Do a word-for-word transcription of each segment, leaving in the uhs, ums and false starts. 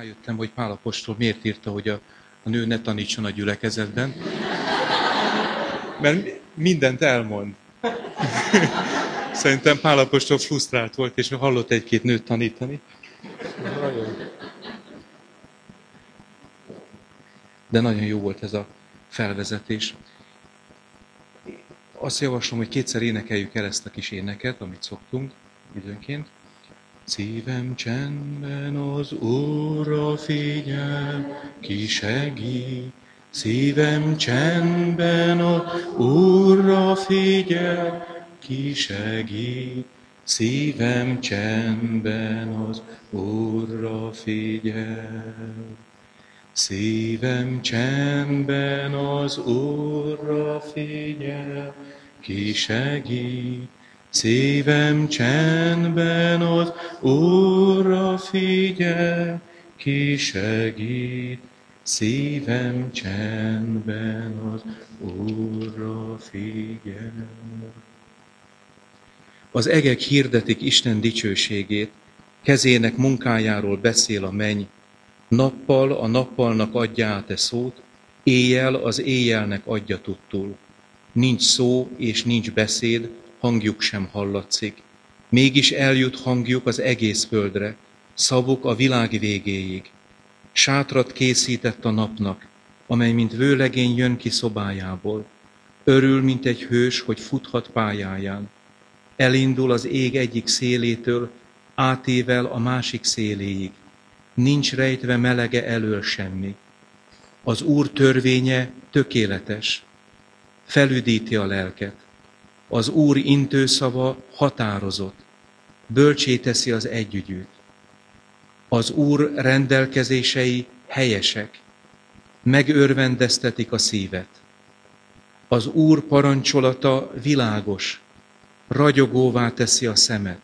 rájöttem, hogy Pál apostol miért írta, hogy a, a nő ne tanítson a gyülekezetben. Mert mindent elmond. Szerintem Pál apostol frusztrált volt, és hallott egy-két nőt tanítani. De nagyon jó volt ez a felvezetés. Azt javaslom, hogy kétszer énekeljük el ezt a kis éneket, amit szoktunk időnként. Szívem csendben az Úrra figyel, ki segít. Szívem csendben az Úrra figyel, ki segít. Szívem csendben az Úrra figyel. Szívem csendben az Úrra figyel, ki segít. Szívem csendben az Úrra figyel, ki segít. Szívem csendben az Úrra figyel. Az egek hirdetik Isten dicsőségét, kezének munkájáról beszél a menny. Nappal a nappalnak adja át e szót, éjjel az éjjelnek adja tudtul. Nincs szó és nincs beszéd, hangjuk sem hallatszik. Mégis eljut hangjuk az egész földre, szavuk a világ végéig. Sátrat készített a napnak, amely mint vőlegény jön ki szobájából. Örül, mint egy hős, hogy futhat pályáján. Elindul az ég egyik szélétől, átével a másik széléig. Nincs rejtve melege elől semmi. Az Úr törvénye tökéletes, felüdíti a lelket. Az Úr intőszava határozott, bölcsé teszi az együgyűt. Az Úr rendelkezései helyesek, megörvendeztetik a szívet. Az Úr parancsolata világos, ragyogóvá teszi a szemet.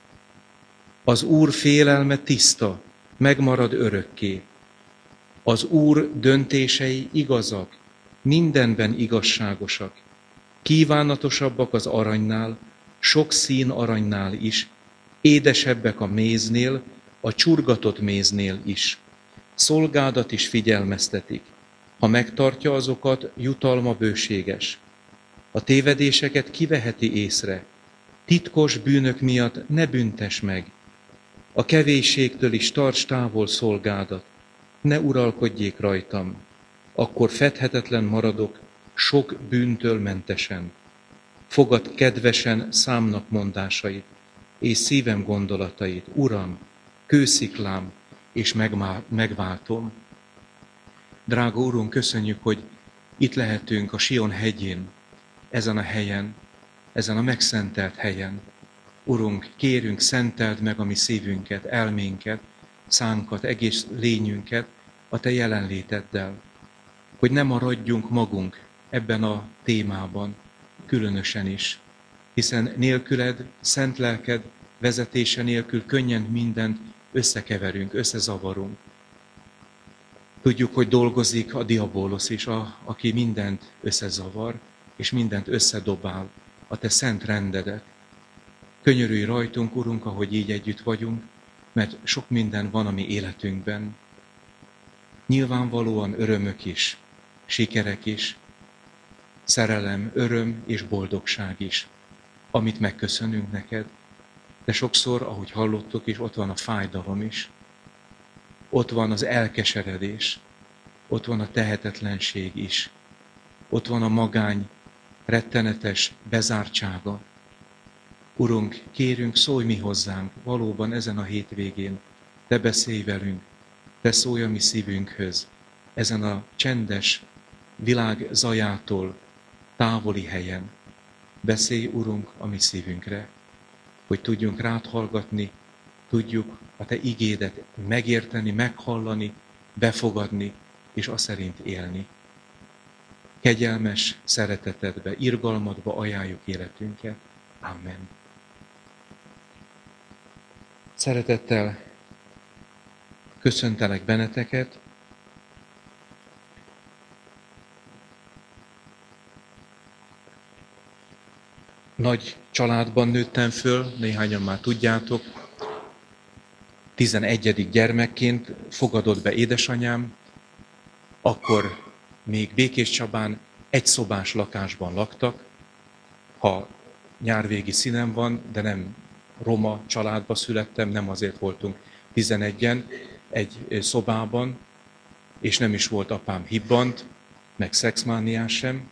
Az Úr félelme tiszta, megmarad örökké. Az Úr döntései igazak, mindenben igazságosak. Kívánatosabbak az aranynál, sok szín aranynál is, édesebbek a méznél, a csurgatott méznél is. Szolgádat is figyelmeztetik. Ha megtartja azokat, jutalma bőséges. A tévedéseket kiveheti észre. Titkos bűnök miatt ne büntes meg. A kevésségtől is tarts távol szolgádat. Ne uralkodjék rajtam. Akkor fedhetetlen maradok, sok bűntől mentesen. Fogad kedvesen számnak mondásait, és szívem gondolatait. Uram, kősziklám, és megváltom. Drága Urunk, köszönjük, hogy itt lehetünk a Sion hegyén, ezen a helyen, ezen a megszentelt helyen. Urunk, kérünk, szenteld meg a mi szívünket, elménket, szánkat, egész lényünket a Te jelenléteddel, hogy ne maradjunk magunk ebben a témában, különösen is, hiszen nélküled, szent lelked vezetése nélkül könnyen mindent összekeverünk, összezavarunk. Tudjuk, hogy dolgozik a diabólosz is, a, aki mindent összezavar, és mindent összedobál, a Te szent rendedet. Könyörülj rajtunk, Urunk, ahogy így együtt vagyunk, mert sok minden van a mi életünkben. Nyilvánvalóan örömök is, sikerek is, szerelem, öröm és boldogság is, amit megköszönünk neked. De sokszor, ahogy hallottuk is, ott van a fájdalom is. Ott van az elkeseredés, ott van a tehetetlenség is. Ott van a magány, rettenetes bezártsága. Urunk, kérünk, szólj mi hozzánk, valóban ezen a hétvégén. Te beszélj velünk, Te szólj a mi szívünkhöz, ezen a csendes világ zajától távoli helyen. Beszélj, Urunk, a mi szívünkre, hogy tudjunk rád hallgatni, tudjuk a Te igédet megérteni, meghallani, befogadni, és azt szerint élni. Kegyelmes szeretetedbe, irgalmadba ajánljuk életünket. Amen. Szeretettel köszöntelek benneteket. Nagy családban nőttem föl, néhányan már tudjátok. tizenegyedik gyermekként fogadott be édesanyám, akkor még Békéscsabán egy szobás lakásban laktak, ha nyárvégi színem van, de nem roma családba születtem, nem azért voltunk tizenegyen egy szobában, és nem is volt apám hibbant, meg szexmániás sem.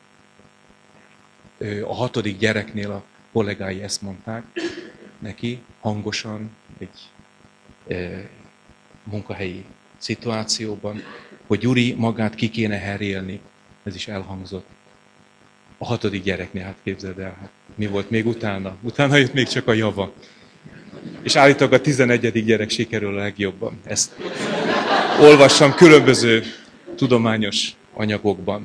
A hatodik gyereknél a kollégái ezt mondták neki hangosan egy e, munkahelyi szituációban, hogy Gyuri, magát ki kéne herélni. Ez is elhangzott. A hatodik gyereknél, hát képzeld el, hát mi volt még utána? Utána jött még csak a java. És állítólag a tizenegyedik gyerek sikerül a legjobban. Ezt olvassam különböző tudományos anyagokban.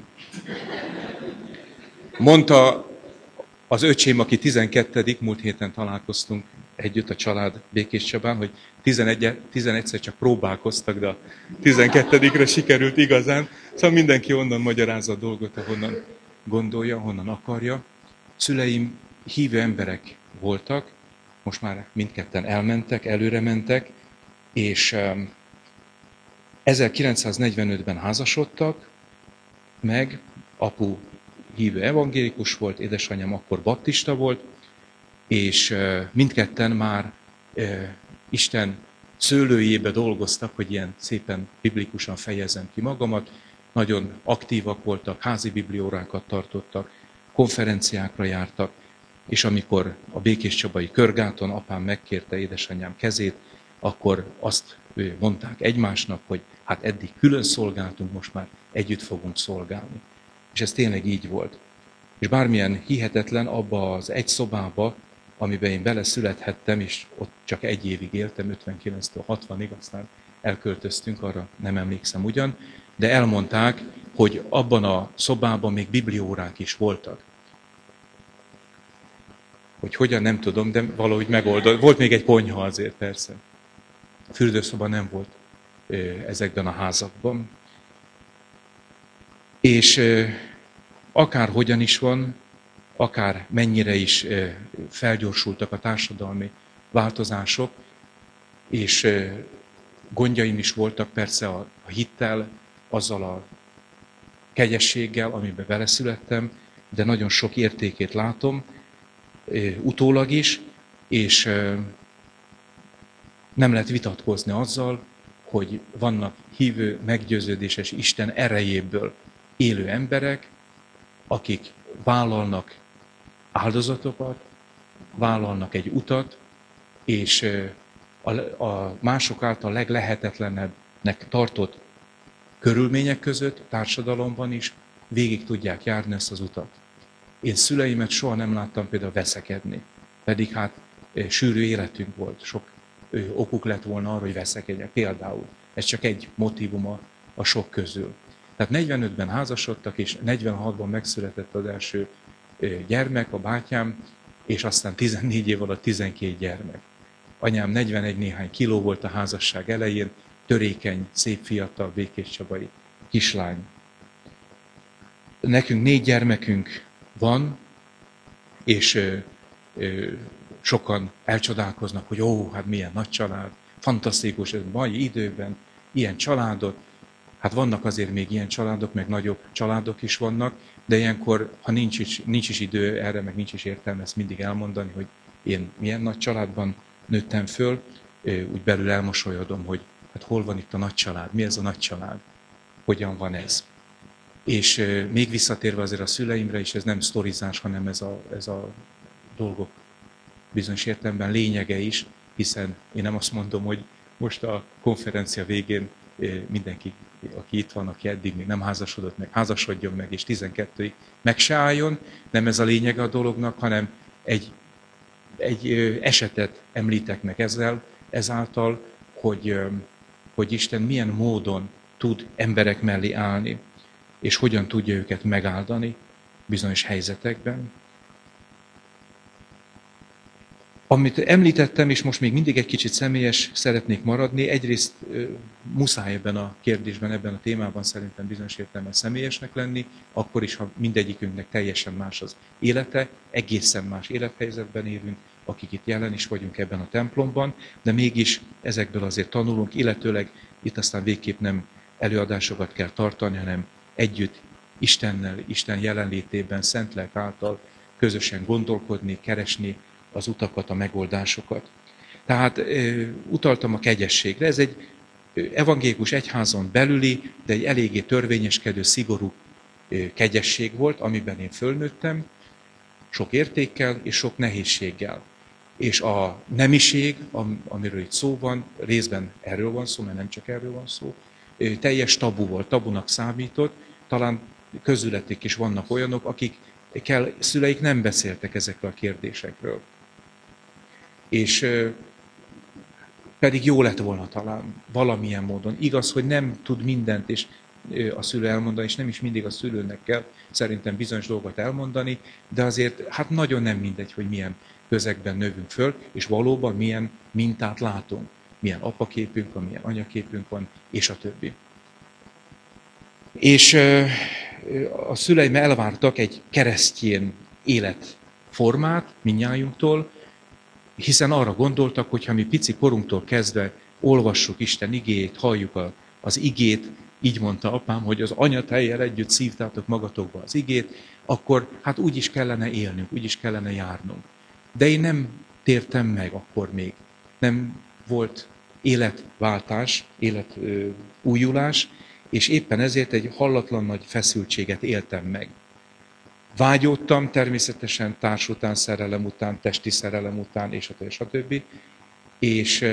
Mondta az öcsém, aki tizenkettedik múlt héten találkoztunk együtt a család Békéscsabán, hogy tizenegyszer csak próbálkoztak, de a tizenkettedikre sikerült igazán. Szóval mindenki onnan magyarázza a dolgot, ahonnan gondolja, honnan akarja. Szüleim hívő emberek voltak, most már mindketten elmentek, előre mentek, és ezerkilencszáznegyvenötben házasodtak, meg apu hívő evangélikus volt, édesanyám akkor baptista volt, és mindketten már Isten szőlőjébe dolgoztak, hogy ilyen szépen biblikusan fejezem ki magamat. Nagyon aktívak voltak, házi bibliórákat tartottak, konferenciákra jártak, és amikor a Békéscsabai Körgáton apám megkérte édesanyám kezét, akkor azt mondták egymásnak, hogy hát eddig külön szolgáltunk, most már együtt fogunk szolgálni. És ez tényleg így volt. És bármilyen hihetetlen, abba az egy szobába, amiben én beleszülethettem, és ott csak egy évig éltem, ötvenkilenctől hatvanig, aztán elköltöztünk, arra nem emlékszem ugyan, de elmondták, hogy abban a szobában még bibliórák is voltak. Hogy hogyan, nem tudom, de valahogy megoldott. Volt még egy konyha azért, persze. A fürdőszoba nem volt ezekben a házakban. És akár hogyan is van, akár mennyire is felgyorsultak a társadalmi változások, és gondjaim is voltak persze a hittel, azzal a kegyességgel, amiben beleszülettem, de nagyon sok értékét látom, utólag is, és nem lehet vitatkozni azzal, hogy vannak hívő, meggyőződéses Isten erejéből élő emberek, akik vállalnak áldozatokat, vállalnak egy utat, és a mások által leglehetetlenebbnek tartott körülmények között, társadalomban is végig tudják járni ezt az utat. Én szüleimet soha nem láttam például veszekedni, pedig hát sűrű életünk volt, sok okuk lett volna arra, hogy veszekedjek. Például ez csak egy motívuma a sok közül. Tehát negyvenötben házasodtak, és negyvenhatban megszületett az első gyermek, a bátyám, és aztán tizennégy év alatt tizenkét gyermek. Anyám negyvenegy néhány kiló volt a házasság elején, törékeny, szép fiatal, békéscsabai kislány. Nekünk négy gyermekünk van, és ö, ö, sokan elcsodálkoznak, hogy ó, hát milyen nagy család, fantasztikus, ez mai időben ilyen családot. Hát vannak azért még ilyen családok, meg nagyobb családok is vannak, de ilyenkor, ha nincs is, nincs is idő erre, meg nincs is értelme ezt mindig elmondani, hogy én milyen nagy családban nőttem föl, úgy belül elmosolyodom, hogy hát hol van itt a nagy család, mi ez a nagy család, hogyan van ez. És még visszatérve azért a szüleimre is, ez nem sztorizás, hanem ez a, ez a dolgok bizonyos értelemben lényege is, hiszen én nem azt mondom, hogy most a konferencia végén mindenki, aki itt van, aki eddig még nem házasodott meg, házasodjon meg, és tizenkettőig meg se álljon. Nem ez a lényege a dolognak, hanem egy, egy esetet említek meg ezzel, ezáltal, hogy, hogy Isten milyen módon tud emberek mellé állni, és hogyan tudja őket megáldani bizonyos helyzetekben. Amit említettem, és most még mindig egy kicsit személyes szeretnék maradni, egyrészt muszáj ebben a kérdésben, ebben a témában szerintem bizonyos értelemben személyesnek lenni, akkor is, ha mindegyikünknek teljesen más az élete, egészen más élethelyzetben élünk, akik itt jelen is vagyunk ebben a templomban, de mégis ezekből azért tanulunk, illetőleg itt aztán végképp nem előadásokat kell tartani, hanem együtt Istennel, Isten jelenlétében, Szentlélek által közösen gondolkodni, keresni az utakat, a megoldásokat. Tehát utaltam a kegyességre, ez egy evangélikus egyházon belüli, de egy eléggé törvényeskedő, szigorú kegyesség volt, amiben én fölnőttem, sok értékkel és sok nehézséggel. És a nemiség, amiről itt szó van, részben erről van szó, mert nem csak erről van szó, teljes tabu volt, tabunak számított, talán közületik is vannak olyanok, akikkel szüleik nem beszéltek ezekről a kérdésekről. És pedig jó lett volna talán valamilyen módon. Igaz, hogy nem tud mindent és a szülő elmondani, és nem is mindig a szülőnek kell szerintem bizonyos dolgot elmondani, de azért hát nagyon nem mindegy, hogy milyen közegben növünk föl, és valóban milyen mintát látunk. Milyen apaképünk van, milyen anyaképünk van, és a többi. És a szüleim elvártak egy keresztjén életformát mindnyájunktól, hiszen arra gondoltak, hogy ha mi pici korunktól kezdve olvassuk Isten igéjét, halljuk a, az igét, így mondta apám, hogy az anyatejjel együtt szívtátok magatokba az igét, akkor hát úgy is kellene élnünk, úgy is kellene járnunk. De én nem tértem meg akkor még. Nem volt életváltás, életújulás, és éppen ezért egy hallatlan nagy feszültséget éltem meg. Vágyódtam természetesen társ után, szerelem után, testi szerelem után, és a többi, és a többi. És,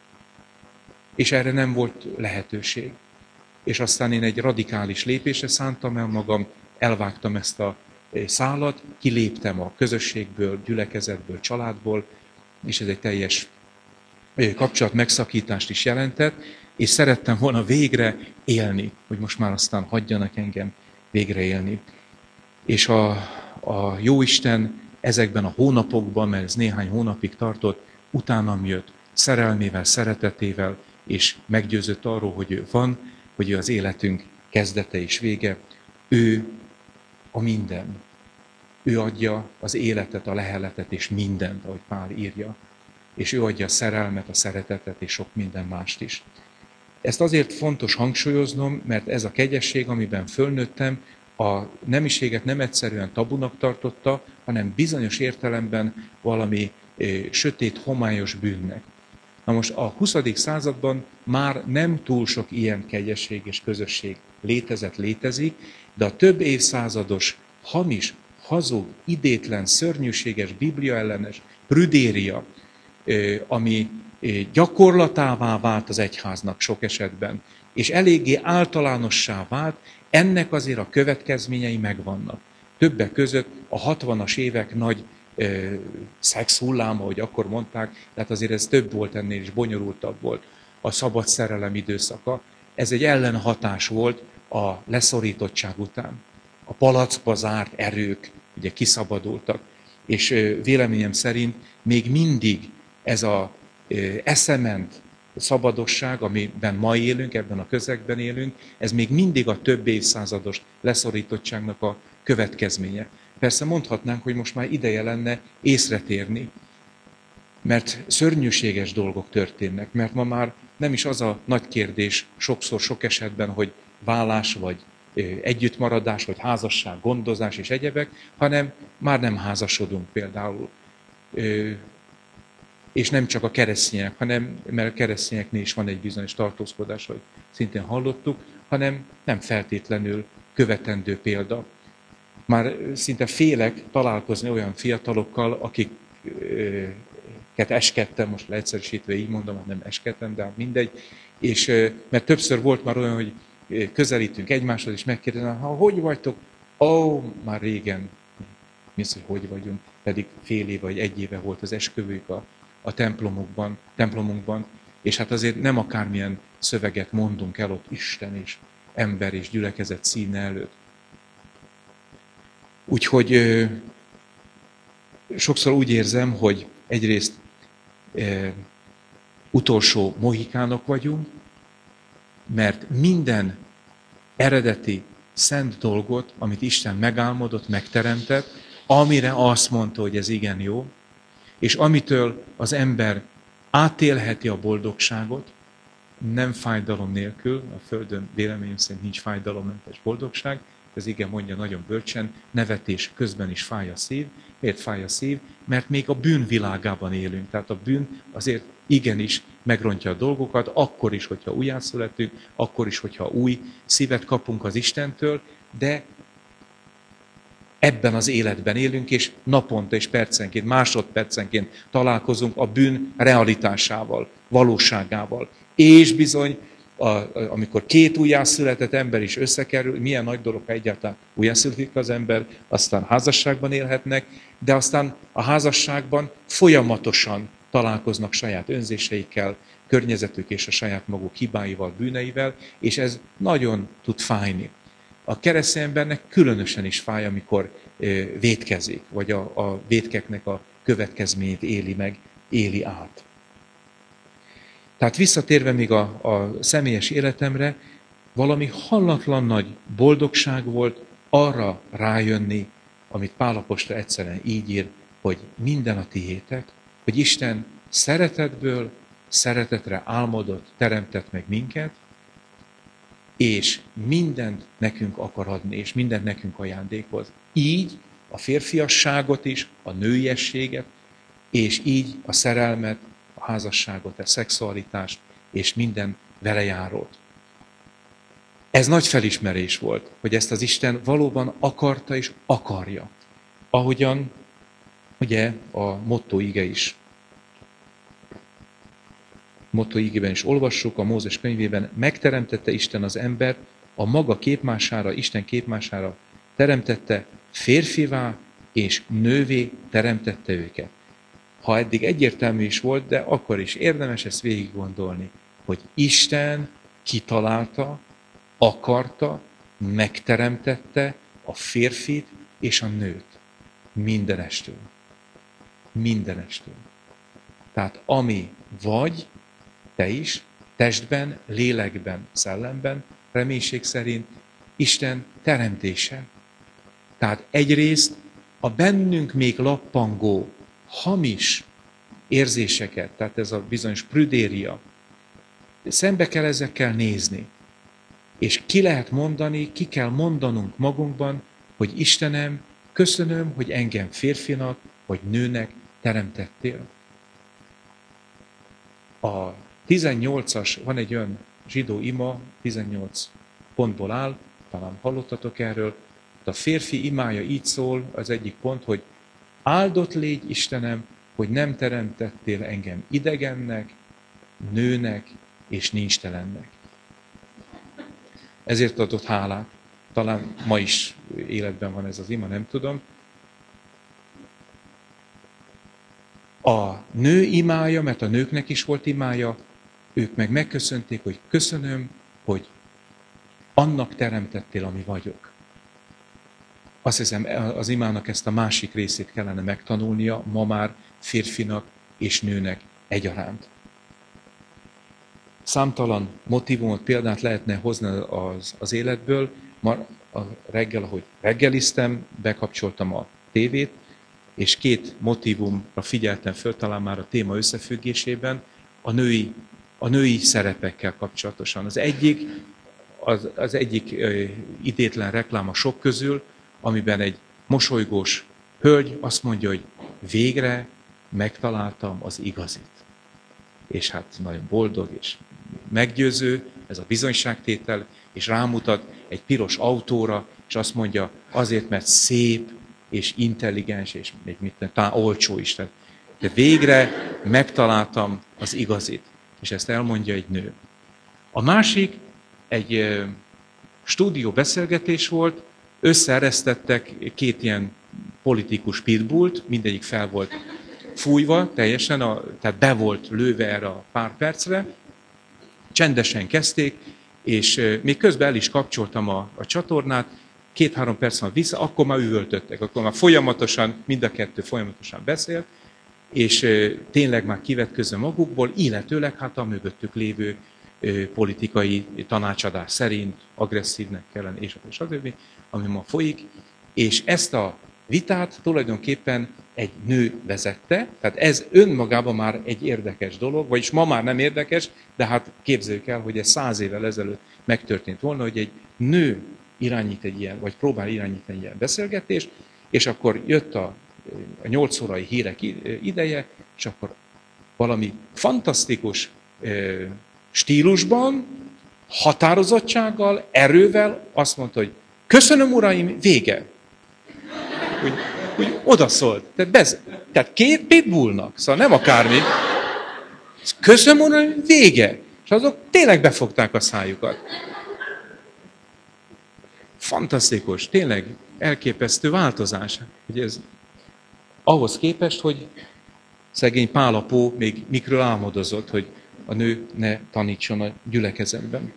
és erre nem volt lehetőség. És aztán én egy radikális lépésre szántam el magam, elvágtam ezt a szálat, kiléptem a közösségből, gyülekezetből, családból, és ez egy teljes kapcsolat megszakítást is jelentett, és szerettem volna végre élni, hogy most már aztán hagyjanak engem végre élni. És a, a Jóisten ezekben a hónapokban, mert ez néhány hónapig tartott, utánam jött szerelmével, szeretetével, és meggyőzött arról, hogy ő van, hogy ő az életünk kezdete és vége. Ő a minden. Ő adja az életet, a leheletet és mindent, ahogy Pál írja. És ő adja a szerelmet, a szeretetet és sok minden mást is. Ezt azért fontos hangsúlyoznom, mert ez a kegyesség, amiben fölnőttem, a nemiséget nem egyszerűen tabunak tartotta, hanem bizonyos értelemben valami sötét, homályos bűnnek. Na most a huszadik században már nem túl sok ilyen kegyesség és közösség létezett, létezik, de a több évszázados, hamis, hazug, idétlen, szörnyűséges, bibliaellenes prüdéria, ami gyakorlatává vált az egyháznak sok esetben, és eléggé általánossá vált, ennek azért a következményei megvannak. Többek között a hatvanas évek nagy ö, szexhulláma, ahogy akkor mondták, tehát azért ez több volt ennél is, bonyolultabb volt. A szabad szerelem időszaka, ez egy ellenhatás volt a leszorítottság után. A palackba zárt erők ugye kiszabadultak, és ö, véleményem szerint még mindig ez a ö, eszement szabadosság, amiben ma élünk, ebben a közegben élünk, ez még mindig a több évszázados leszorítottságnak a következménye. Persze mondhatnánk, hogy most már ideje lenne észretérni, mert szörnyűséges dolgok történnek, mert ma már nem is az a nagy kérdés sokszor, sok esetben, hogy vállás, vagy együttmaradás, vagy házasság, gondozás és egyebek, hanem már nem házasodunk például. És nem csak a keresztények, hanem, mert a keresztényeknél is van egy bizonyos tartózkodás, hogy szintén hallottuk, hanem nem feltétlenül követendő példa. Már szinte félek találkozni olyan fiatalokkal, akiket eskedtem, most leegyszerűsítve így mondom, nem eskedtem, de mindegy, és mert többször volt már olyan, hogy közelítünk egymáshoz, és megkérdezem, ha hogy vagytok? Ó, oh, már régen. Mi az, hogy hogy vagyunk? Pedig fél éve vagy egy éve volt az esküvőjük a a templomokban, templomunkban, és hát azért nem akármilyen szöveget mondunk el ott Isten és ember és gyülekezet színe előtt. Úgyhogy ö, sokszor úgy érzem, hogy egyrészt ö, utolsó mohikánok vagyunk, mert minden eredeti szent dolgot, amit Isten megálmodott, megteremtett, amire azt mondta, hogy ez igen jó, és amitől az ember átélheti a boldogságot, nem fájdalom nélkül, a Földön véleményem szerint nincs fájdalommentes boldogság, ez igen mondja nagyon bölcsen, nevetés közben is fáj a szív. Miért fáj a szív? Mert még a bűn világában élünk. Tehát a bűn azért igenis megrontja a dolgokat, akkor is, hogyha újjászületünk, akkor is, hogyha új szívet kapunk az Istentől, de ebben az életben élünk, és naponta és percenként, másodpercenként találkozunk a bűn realitásával, valóságával. És bizony, a, a, amikor két újjászületett ember is összekerül, milyen nagy dolog, ha egyáltalán újjászületik az ember, aztán házasságban élhetnek, de aztán a házasságban folyamatosan találkoznak saját önzéseikkel, környezetük és a saját maguk hibáival, bűneivel, és ez nagyon tud fájni. A keresztény embernek különösen is fáj, amikor vétkezik, vagy a, a vétkeknek a következményét éli meg, éli át. Tehát visszatérve még a, a személyes életemre, valami hallatlan nagy boldogság volt arra rájönni, amit Pál apostol egyszerűen így ír, hogy minden a tiétek, hogy Isten szeretetből, szeretetre álmodott, teremtett meg minket, és mindent nekünk akar adni, és mindent nekünk ajándékoz. Így a férfiasságot is, a nőiességet, és így a szerelmet, a házasságot, a szexualitást, és minden vele járót. Ez nagy felismerés volt, hogy ezt az Isten valóban akarta és akarja. Ahogyan ugye a motto ige is. Motto igében is olvassuk, a Mózes könyvében, megteremtette Isten az embert, a maga képmására, Isten képmására teremtette, férfivá és nővé teremtette őket. Ha eddig egyértelmű is volt, de akkor is érdemes ezt végig gondolni, hogy Isten kitalálta, akarta, megteremtette a férfit és a nőt. Mindenestől. Mindenestől. Tehát ami vagy, te is, testben, lélekben, szellemben, reménység szerint Isten teremtése. Tehát egyrészt a bennünk még lappangó, hamis érzéseket, tehát ez a bizonyos prüdéria, szembe kell ezekkel nézni. És ki lehet mondani, ki kell mondanunk magunkban, hogy Istenem, köszönöm, hogy engem férfinak vagy nőnek teremtettél. A tizennyolcas, van egy olyan zsidó ima, tizennyolc pontból áll, talán hallottatok erről, a férfi imája így szól, az egyik pont, hogy áldott légy Istenem, hogy nem teremtettél engem idegennek, nőnek és nincstelennek. Ezért adott hálát. Talán ma is életben van ez az ima, nem tudom. A nő imája, mert a nőknek is volt imája, ők meg megköszönték, hogy köszönöm, hogy annak teremtettél, ami vagyok. Azt hiszem, az imának ezt a másik részét kellene megtanulnia, ma már férfinak és nőnek egyaránt. Számtalan motivumot, példát lehetne hozni az, az életből. Ma a reggel, ahogy reggeliztem, bekapcsoltam a tévét, és két motívumra figyeltem föl, talán már a téma összefüggésében, a női, a női szerepekkel kapcsolatosan. Az egyik, az, az egyik ö, idétlen reklám a sok közül, amiben egy mosolygós hölgy azt mondja, hogy végre megtaláltam az igazit. És hát nagyon boldog és meggyőző, ez a bizonyságtétel, és rámutat egy piros autóra, és azt mondja, azért, mert szép, és intelligens, és még mit nem, talán olcsó is. De végre megtaláltam az igazit. És ezt elmondja egy nő. A másik egy e, stúdió beszélgetés volt, összeeresztettek két ilyen politikus pitbullt, mindegyik fel volt fújva teljesen, a, tehát be volt lőve erre a pár percre, csendesen kezdték, és e, még közben el is kapcsoltam a, a csatornát, két-három perc van vissza, akkor már üvöltöttek, akkor már folyamatosan, mind a kettő folyamatosan beszélt, és e, tényleg már kivetközve magukból, illetőleg hát a mögöttük lévő e, politikai tanácsadás szerint agresszívnek kellene, és a többi, ami ma folyik, és ezt a vitát tulajdonképpen egy nő vezette, tehát ez önmagában már egy érdekes dolog, vagyis ma már nem érdekes, de hát képzeljük el, hogy ez száz évvel ezelőtt megtörtént volna, hogy egy nő irányít egy ilyen, vagy próbál irányítani egy ilyen beszélgetést, és akkor jött a, a nyolc órai hírek ideje, és akkor valami fantasztikus stílusban, határozottsággal, erővel azt mondta, hogy köszönöm, uraim, vége. Úgy, úgy odaszólt. Tehát, bez, tehát két pitbullnak, szóval nem akármi. Köszönöm, uraim, vége. És azok tényleg befogták a szájukat. Fantasztikus, tényleg elképesztő változás. Hogy ez ahhoz képest, hogy szegény Pál apó még mikről álmodozott, hogy a nő ne tanítson a gyülekezetben.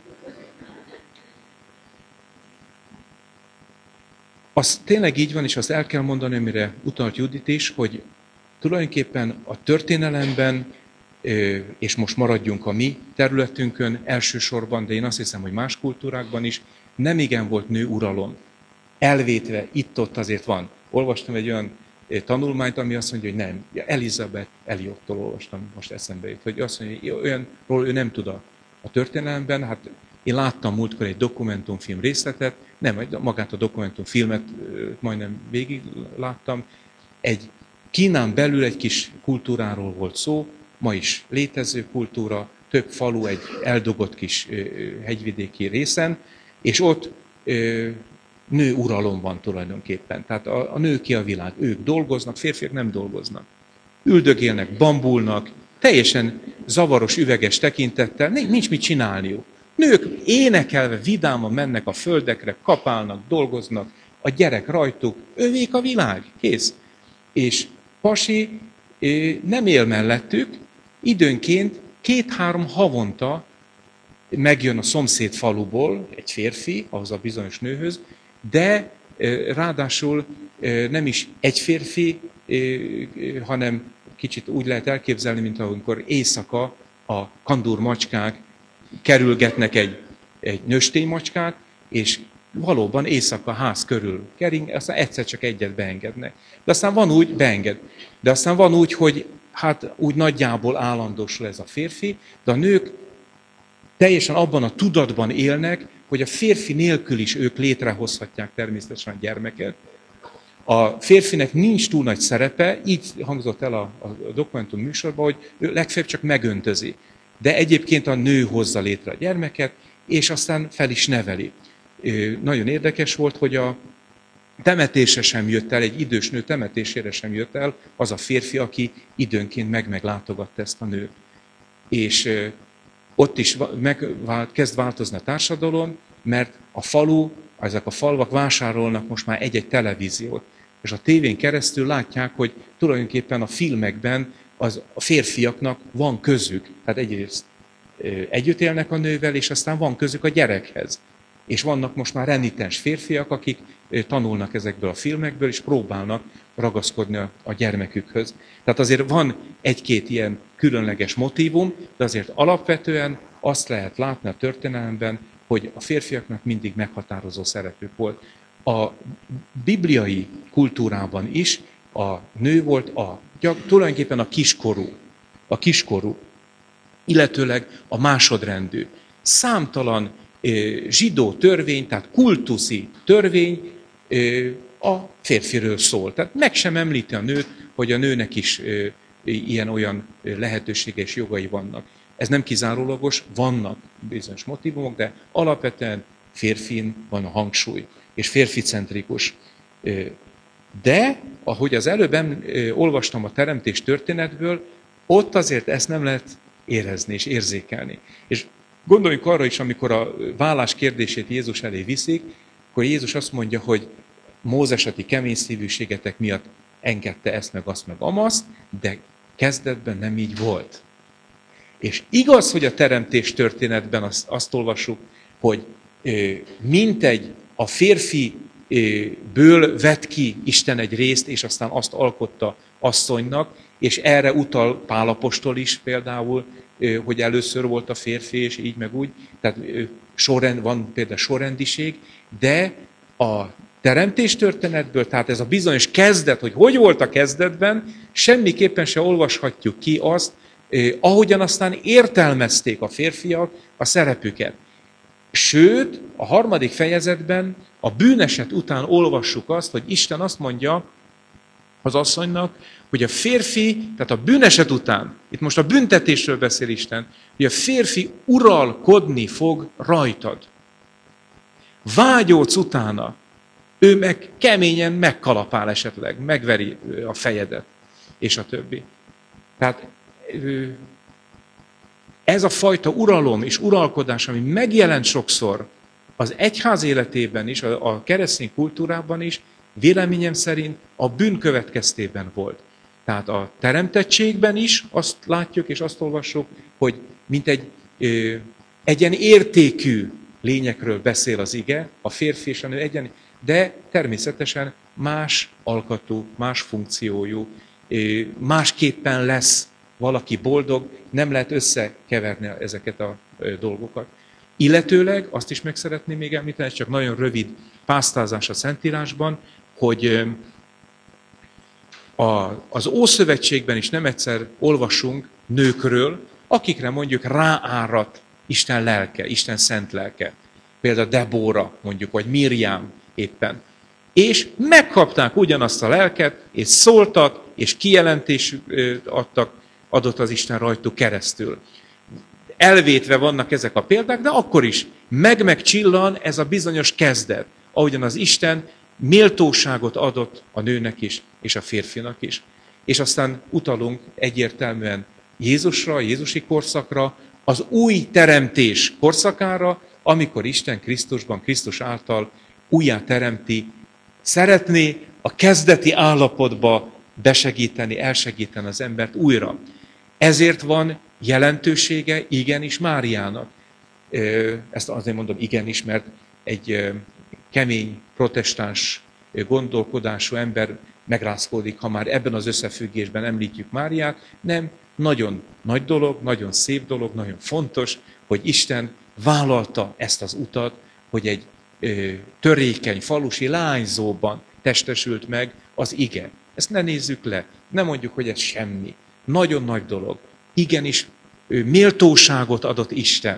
Az tényleg így van, és azt el kell mondani, amire utalt Judit is, hogy tulajdonképpen a történelemben, és most maradjunk a mi területünkön elsősorban, de én azt hiszem, hogy más kultúrákban is, nem igen volt nő uralom. Elvétve itt-ott azért van. Olvastam egy olyan tanulmányt, ami azt mondja, hogy nem. Elizabeth Elliottól olvastam, most eszembe jut, hogy azt mondja, hogy olyanról ő nem tud a, a történelemben. Hát én láttam múltkor egy dokumentumfilm részletet, nem, magát a dokumentumfilmet majdnem végig láttam. Egy Kínán belül egy kis kultúráról volt szó, ma is létező kultúra, több falu egy eldugott kis hegyvidéki részen, és ott nő uralom van tulajdonképpen. Tehát a, a nő ki a világ. Ők dolgoznak, férfiak nem dolgoznak. Üldögélnek, bambulnak, teljesen zavaros, üveges tekintettel, nincs mit csinálniuk. Nők énekelve, vidáman mennek a földekre, kapálnak, dolgoznak, a gyerek rajtuk, övék a világ, kész. És pasi nem él mellettük, időnként két-három havonta megjön a szomszéd faluból egy férfi, ahhoz a bizonyos nőhöz, de ráadásul nem is egy férfi, hanem kicsit úgy lehet elképzelni, mint amikor éjszaka a kandúr macskák kerülgetnek egy, egy nőstény macskát, és valóban éjszaka ház körül kering, aztán egyszer csak egyet beengednek. De aztán van úgy, beenged. De aztán van úgy, hogy hát úgy nagyjából állandósul ez a férfi, de a nők teljesen abban a tudatban élnek, hogy a férfi nélkül is ők létrehozhatják természetesen a gyermeket. A férfinek nincs túl nagy szerepe, így hangzott el a, a dokumentum műsorban, hogy ő legfeljebb csak megöntözi. De egyébként a nő hozza létre a gyermeket, és aztán fel is neveli. Nagyon érdekes volt, hogy a temetése sem jött el, egy idős nő temetésére sem jött el az a férfi, aki időnként meg-meglátogatta ezt a nőt. És ott is megvált, kezd változni a társadalom, mert a falu, ezek a falvak vásárolnak most már egy-egy televíziót. És a tévén keresztül látják, hogy tulajdonképpen a filmekben az a férfiaknak van közük. Tehát egyrészt együtt élnek a nővel, és aztán van közük a gyerekhez. És vannak most már renitens férfiak, akik tanulnak ezekből a filmekből, és próbálnak ragaszkodni a gyermekükhöz. Tehát azért van egy-két ilyen különleges motívum, de azért alapvetően azt lehet látni a történelemben, hogy a férfiaknak mindig meghatározó szerepük volt. A bibliai kultúrában is a nő volt a, tulajdonképpen a kiskorú, a kiskorú, illetőleg a másodrendű. Számtalan zsidó törvény, tehát kultuszi törvény a férfiről szól. Tehát meg sem említi a nőt, hogy a nőnek is ilyen-olyan lehetősége és jogai vannak. Ez nem kizárólagos, vannak bizonyos motívumok, de alapvetően férfin van a hangsúly, és férficentrikus. De, ahogy az előbb olvastam a teremtés történetből, ott azért ezt nem lehet érezni és érzékelni. És gondoljunk arra is, amikor a vállás kérdését Jézus elé viszik, akkor Jézus azt mondja, hogy Mózes a ti kemény szívűségetek miatt engedte ezt, meg azt, meg amazt, de kezdetben nem így volt. És igaz, hogy a teremtés történetben azt, azt olvassuk, hogy mintegy a férfiből vett ki Isten egy részt, és aztán azt alkotta asszonynak, és erre utal Pál apostol is például, hogy először volt a férfi, és így meg úgy. Tehát sorrend, van például sorrendiség, de a teremtéstörténetből, tehát ez a bizonyos kezdet, hogy hogy volt a kezdetben, semmiképpen se olvashatjuk ki azt, eh, ahogyan aztán értelmezték a férfiak a szerepüket. Sőt, a harmadik fejezetben a bűneset után olvassuk azt, hogy Isten azt mondja az asszonynak, hogy a férfi, tehát a bűneset után, itt most a büntetésről beszél Isten, hogy a férfi uralkodni fog rajtad. Vágyódsz utána, ő meg keményen megkalapál esetleg, megveri a fejedet, és a többi. Tehát ez a fajta uralom és uralkodás, ami megjelent sokszor az egyház életében is, a keresztény kultúrában is, véleményem szerint a bűn következtében volt. Tehát a teremtettségben is azt látjuk és azt olvassuk, hogy mint egy ö, egyen értékű lényekről beszél az ige, a férfi és a nő egyen, de természetesen más alkatú, más funkciójú, ö, másképpen lesz valaki boldog, nem lehet összekeverni ezeket a ö, dolgokat. Illetőleg azt is meg szeretném még említeni, ez csak nagyon rövid pásztázás a Szentírásban, hogy a, az Ószövetségben is nem egyszer olvasunk nőkről, akikre mondjuk ráárat Isten lelke, Isten szent lelke. Például Debóra mondjuk, vagy Miriam éppen. És megkapták ugyanazt a lelket, és szóltak, és kijelentést adtak, adott az Isten rajtuk keresztül. Elvétve vannak ezek a példák, de akkor is meg-meg csillan ez a bizonyos kezdet, ahogyan az Isten méltóságot adott a nőnek is, és a férfinak is. És aztán utalunk egyértelműen Jézusra, a Jézusi korszakra, az új teremtés korszakára, amikor Isten Krisztusban, Krisztus által újjá teremti, szeretné a kezdeti állapotba besegíteni, elsegíteni az embert újra. Ezért van jelentősége igenis Máriának. Ezt azért mondom igenis, mert egy kemény, protestáns gondolkodású ember megrázkódik, ha már ebben az összefüggésben említjük Máriát. Nem, nagyon nagy dolog, nagyon szép dolog, nagyon fontos, hogy Isten vállalta ezt az utat, hogy egy ö, törékeny, falusi lányzóban testesült meg az ige. Ezt ne nézzük le, ne mondjuk, hogy ez semmi. Nagyon nagy dolog. Igenis, ő méltóságot adott Isten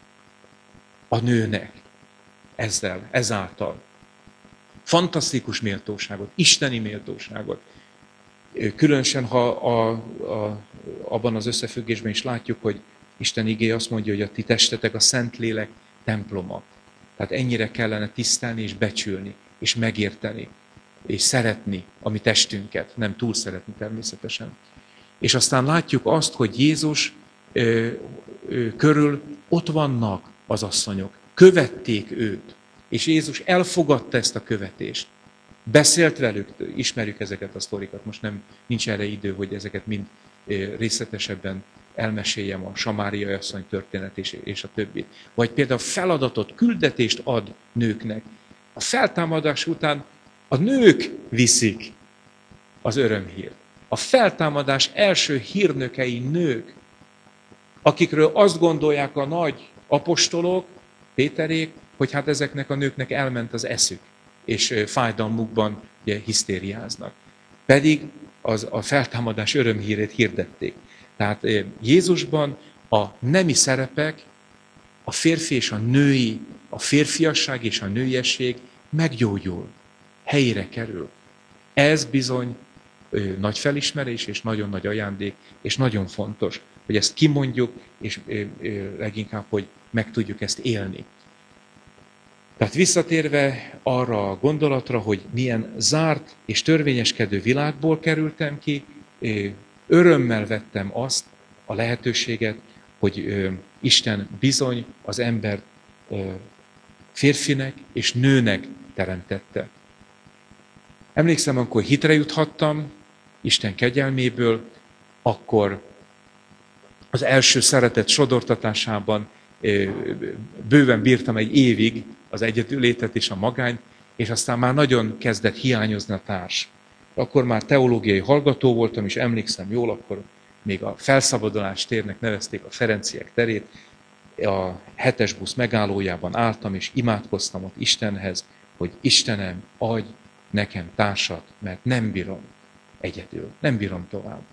a nőnek ezzel, ezáltal. Fantasztikus méltóságot, isteni méltóságot. Különösen, ha a, a, abban az összefüggésben is látjuk, hogy Isten igéje azt mondja, hogy a ti testetek a Szentlélek temploma. Tehát ennyire kellene tisztelni és becsülni, és megérteni, és szeretni a mi testünket. Nem túl szeretni természetesen. És aztán látjuk azt, hogy Jézus ö, ö, körül ott vannak az asszonyok. Követték őt. És Jézus elfogadta ezt a követést. Beszélt velük, ismerjük ezeket a sztorikat, most nem nincs erre idő, hogy ezeket mind részletesebben elmeséljem, a samáriai asszony történet és, és a többi. Vagy például feladatot, küldetést ad nőknek. A feltámadás után a nők viszik az örömhírt. A feltámadás első hírnökei nők, akikről azt gondolják a nagy apostolok, Péterék, hogy hát ezeknek a nőknek elment az eszük, és fájdalmukban ugye, hisztériáznak. Pedig az, a feltámadás örömhírét hirdették. Tehát Jézusban a nemi szerepek, a férfi és a női, a férfiasság és a nőiesség meggyógyul, helyére kerül. Ez bizony ö, nagy felismerés és nagyon nagy ajándék, és nagyon fontos, hogy ezt kimondjuk, és ö, ö, leginkább, hogy meg tudjuk ezt élni. Tehát visszatérve arra a gondolatra, hogy milyen zárt és törvényeskedő világból kerültem ki, örömmel vettem azt a lehetőséget, hogy Isten bizony az embert férfinek és nőnek teremtette. Emlékszem, amikor hitre juthattam Isten kegyelméből, akkor az első szeretet sodortatásában bőven bírtam egy évig az egyedülétet és a magányt, és aztán már nagyon kezdett hiányozni a társ. Akkor már teológiai hallgató voltam, és emlékszem jól, akkor még a Felszabadulás térnek nevezték a Ferenciek terét, a hetes busz megállójában álltam, és imádkoztam ott Istenhez, hogy Istenem, adj nekem társat, mert nem bírom egyedül, nem bírom tovább.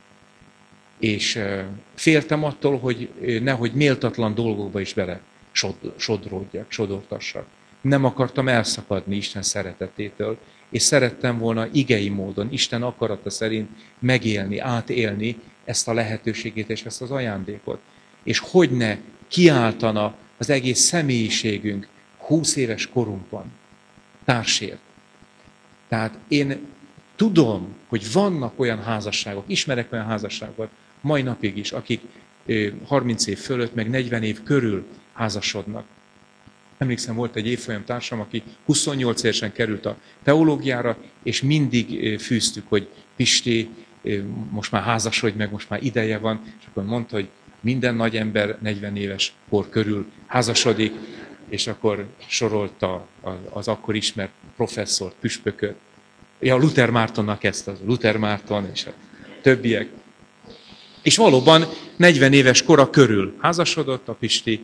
És féltem attól, hogy nehogy méltatlan dolgokba is bele sodródjak, sodortassak. Nem akartam elszakadni Isten szeretetétől, és szerettem volna igei módon, Isten akarata szerint megélni, átélni ezt a lehetőségét és ezt az ajándékot. És hogy ne kiáltana az egész személyiségünk húsz éves korunkban társért. Tehát én tudom, hogy vannak olyan házasságok, ismerek olyan házasságokat, mai napig is, akik harminc év fölött, meg negyven év körül házasodnak. Emlékszem, volt egy évfolyam társam, aki huszonnyolc évesen került a teológiára, és mindig fűztük, hogy Pisti, most már házasodj meg, most már ideje van, és akkor mondta, hogy minden nagy ember negyven éves kor körül házasodik, és akkor sorolta az akkor ismert professzort, püspököt. Ja, Luther Mártonnak ezt, az Luther Márton és a többiek. És valóban negyven éves kora körül házasodott a Pisti,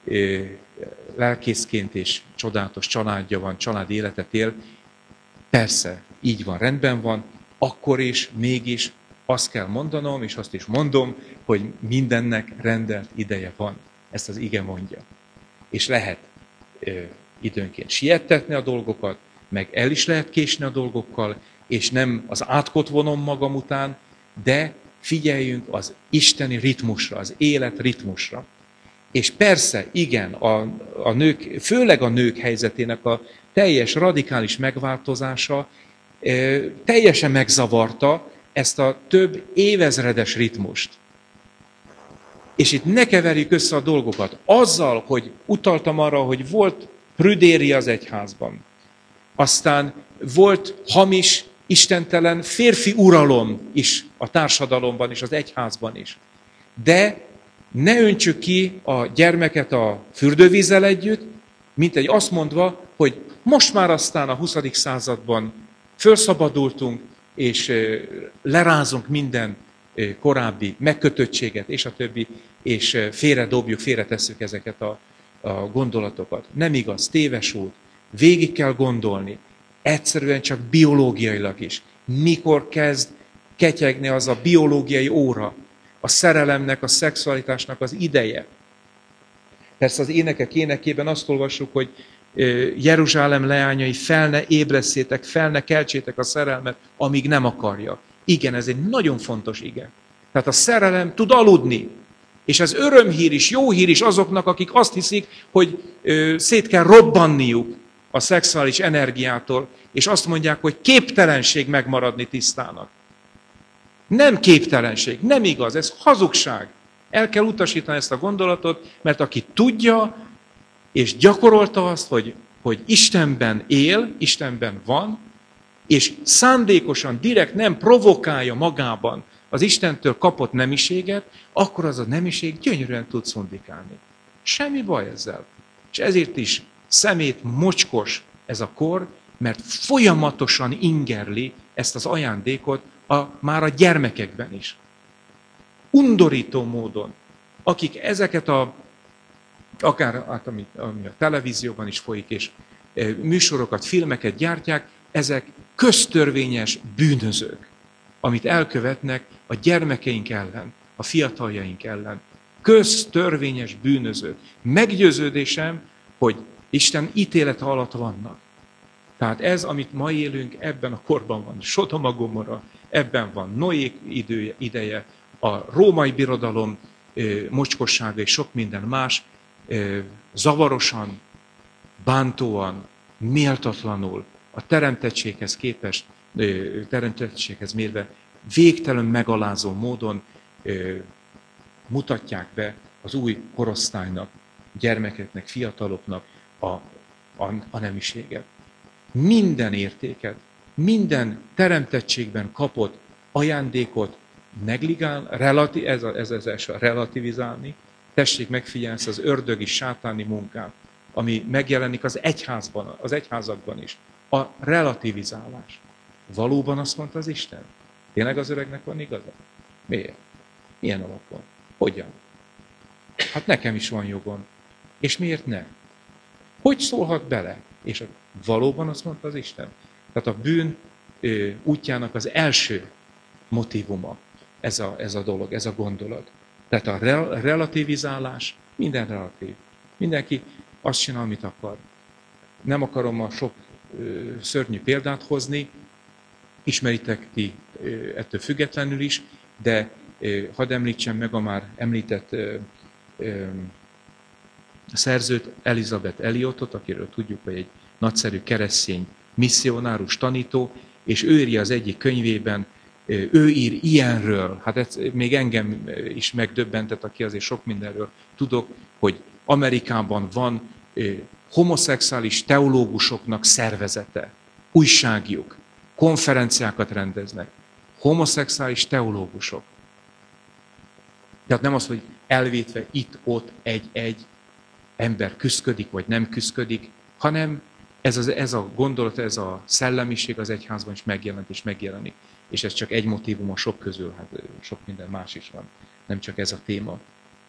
lelkészként és csodálatos családja van, családi életet él. Persze, így van, rendben van, akkor is, mégis azt kell mondanom, és azt is mondom, hogy mindennek rendelt ideje van. Ezt az ige mondja. És lehet ö, időnként siettetni a dolgokat, meg el is lehet késni a dolgokkal, és nem az átkot vonom magam után, de figyeljünk az isteni ritmusra, az élet ritmusra. És persze, igen, a, a nők, főleg a nők helyzetének a teljes, radikális megváltozása e, teljesen megzavarta ezt a több évezredes ritmust. És itt ne keverjük össze a dolgokat. Azzal, hogy utaltam arra, hogy volt prüdéria az egyházban, aztán volt hamis, istentelen férfi uralom is a társadalomban és az egyházban is. De ne öntsük ki a gyermeket a fürdővízzel együtt, mint egy azt mondva, hogy most már aztán a huszadik században felszabadultunk, és lerázunk minden korábbi megkötöttséget, és a többi, és félre dobjuk, félre tesszük ezeket a, a gondolatokat. Nem igaz, téves út. Végig kell gondolni, egyszerűen csak biológiailag is. Mikor kezd ketyegni az a biológiai óra, a szerelemnek, a szexualitásnak az ideje. Persze az énekek énekében azt olvassuk, hogy Jeruzsálem leányai, fel ne ébreszétek, fel ne keltsétek a szerelmet, amíg nem akarja. Igen, ez egy nagyon fontos ige. Tehát a szerelem tud aludni. És ez örömhír is, jó hír is azoknak, akik azt hiszik, hogy szét kell robbanniuk a szexuális energiától, és azt mondják, hogy képtelenség megmaradni tisztának. Nem képtelenség, nem igaz, ez hazugság. El kell utasítani ezt a gondolatot, mert aki tudja, és gyakorolta azt, hogy, hogy Istenben él, Istenben van, és szándékosan, direkt nem provokálja magában az Istentől kapott nemiséget, akkor az a nemiség gyönyörűen tud szundikálni. Semmi baj ezzel. És ezért is szemét mocskos ez a kor, mert folyamatosan ingerli ezt az ajándékot a, már a gyermekekben is. Undorító módon, akik ezeket a, akár hát, ami, ami a televízióban is folyik, és e, műsorokat, filmeket gyártják, ezek köztörvényes bűnözők, amit elkövetnek a gyermekeink ellen, a fiataljaink ellen. Köztörvényes bűnözők. Meggyőződésem, hogy Isten ítélete alatt vannak. Tehát ez, amit ma élünk, ebben a korban van Sodoma Gomorra, ebben van Noé idője, ideje, a római birodalom mocskossága és sok minden más, zavarosan, bántóan, méltatlanul, a teremtettséghez képest, teremtettséghez mérve végtelen megalázó módon mutatják be az új korosztálynak, gyermekeknek, fiataloknak a, a, a nemiséget. Minden értéket, minden teremtettségben kapott ajándékot negligál, relati, ez, a, ez az első, relativizálni. Tessék megfigyelni ezt az ördögi, sátáni munkát, ami megjelenik az egyházban, az egyházakban is. A relativizálás. Valóban azt mondta az Isten? Tényleg az öregnek van igaza? Miért? Milyen alapon? Hogyan? Hát nekem is van jogom. És miért ne? Hogy szólhat bele? És valóban azt mondta az Isten. Tehát a bűn ö, útjának az első motívuma ez a, ez a dolog, ez a gondolat. Tehát a rel- relativizálás, minden relatív. Mindenki azt csinál, amit akar. Nem akarom a sok ö, szörnyű példát hozni, ismeritek ti ö, ettől függetlenül is, de ö, hadd említsem meg a már említett ö, ö, szerzőt, Elizabeth Elliottot, akiről tudjuk, hogy egy nagyszerű keresztény misszionárus tanító, és ő írja az egyik könyvében, ő ír ilyenről, hát ez még engem is megdöbbentett, aki azért sok mindenről tudok, hogy Amerikában van homoszexuális teológusoknak szervezete, újságjuk, konferenciákat rendeznek. Homoszexuális teológusok. Tehát nem az, hogy elvétve itt-ott egy-egy ember küszködik, vagy nem küszködik, hanem ez, az, ez a gondolat, ez a szellemiség az egyházban is megjelent és megjelenik. És ez csak egy motívum a sok közül, hát sok minden más is van, nem csak ez a téma.